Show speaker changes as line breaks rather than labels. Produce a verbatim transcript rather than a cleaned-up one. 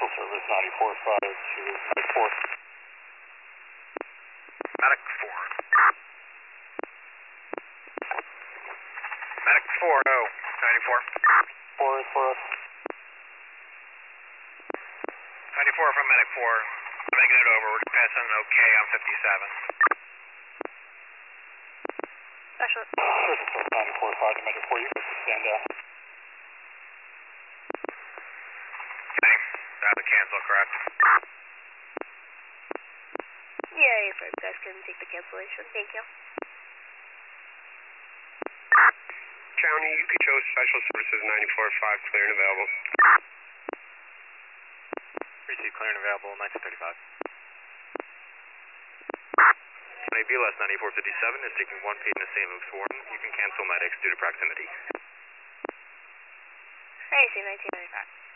Special Service ninety-four five to Medic four.
Medic four. Medic four, oh, ninety-four.
four is for us.
ninety-four from Medic four. I'm making it over. We're passing an OK on fifty-seven.
Special.
Special Service ninety-four five to Medic four. You can stand down.
Okay. That would cancel, correct?
Yeah, you guys can take the cancellation. Thank you.
County, U P H O Special Services ninety-four five, clear and available.
Receive clear and available, nineteen thirty-five.
County B L S ninety-four fifty-seven is taking one patient to Saint Luke's Warden. You can cancel medics due to proximity.
I see nineteen ninety-five.